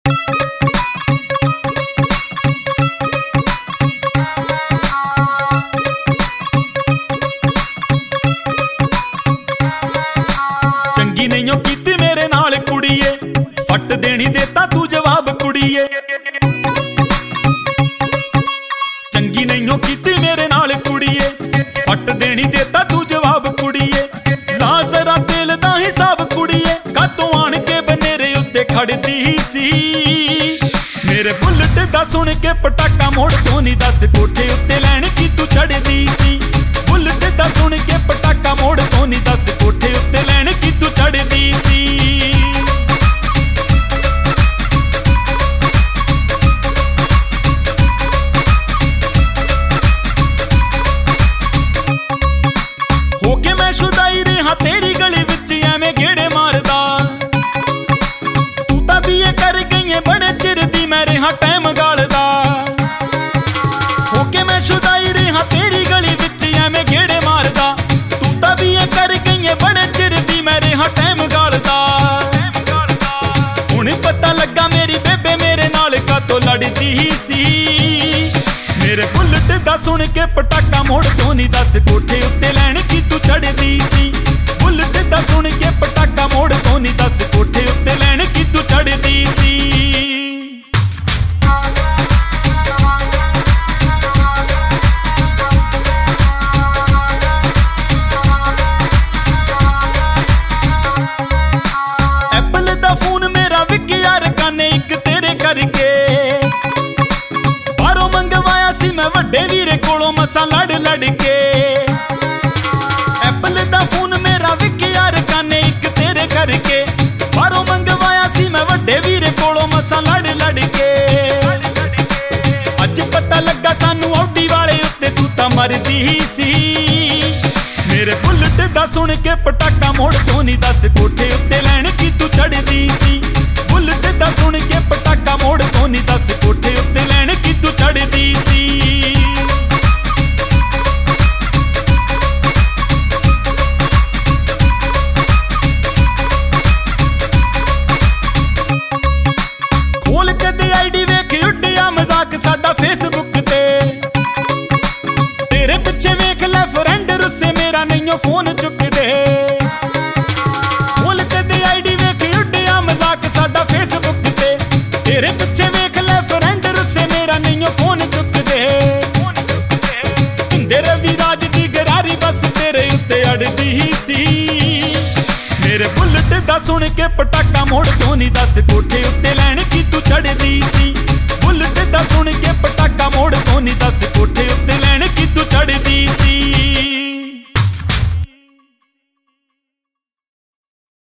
चंगी नहीं हो कीती मेरे नाल कुड़ीए, फट देनी देता तू जवाब कुड़ीए। चंगी नहीं हो कीती मेरे नाल कुड़ीए, फट देनी देता तू जवाब कुड़ीए। ला जरा दिल दा हिसाब कुड़ीए, कातों आण के बनेरे उत्ते खड़दी सी। मेरे बुलेट दा सुन के पटाका मोड़ तो नहीं दस कोठे उत्ते लैण की तू चढ़दी सी। बुलेट दा सुन के पटाका मोड़ तो नहीं दस कोठे उत्ते लैण की तू चढ़दी सी। होके मैं शुदाई रहा तेरी गली विच एवें गेड़े मारदा, तू तां बीए कर गई है बड़े चिर दी मैं रहा टाइम गालदा। होके मैं शुदाई रहा तेरी गली विच एवें गेड़े मारदा, तू तां बीए कर गई है बड़े चिर दी मैं रहा टाइम गालदा। हुण पता लगा मेरी बेबे मेरे नाल कातों लड़दी सी। मेरे बुलेट दा सुन के पटाका मोड़ तो नहीं दस कोठे उत्ते लैण की तू चढ़दी सी। बुलेट दा सुन के पटाका मोड़ तो नहीं दस कोठे उत्ते लैण की तू चढ़दी सी। एप्पल दा फोन मेरा विक यार काने इक तेरे करके, बाहरों मंगवाया सी मैं वड्डे वीरे कोलों मसा लड़ लड़ के। एप्पल दा फोन मेरा विक यार काने इक तेरे करके, बाहरों मंगवाया सी मैं वड्डे वीरे कोलों मसा लड़ लड़ के। अज पता लगा सानू औडी वाले उत्ते तू तां मरदी सी। मेरे बुलेट दा सुन के पटाका मोड़ तो नहीं दस कोठे उत्ते लैण की तू चढ़दी सी। बुलेट दा सुन के पटाका मोड़ तो नहीं दस कोठे उत्ते लैण की तू चढ़दी सी। खोल के दे आईडी वेख उड्डिया मजाक साडा फेसबुक ते, तेरे पिछे वेख लै फ्रेंड रुस्से मेरा नहीं फोन चुकदे। खोल के दे आईडी वेख उड्डिया मजाक साडा फेसबुक ते, तेरे पिछे वेख लै फ्रेंड रुस्से मेरा नहीं फोन चुकदे। इंदे रवि राज दी गरारी बस तेरे उत्ते अड़दी सी। मेरे बुलेट दा सुन के पटाका मोड़ तो नहीं दस कोठे उत्ते लैण की तू चढ़दी सी।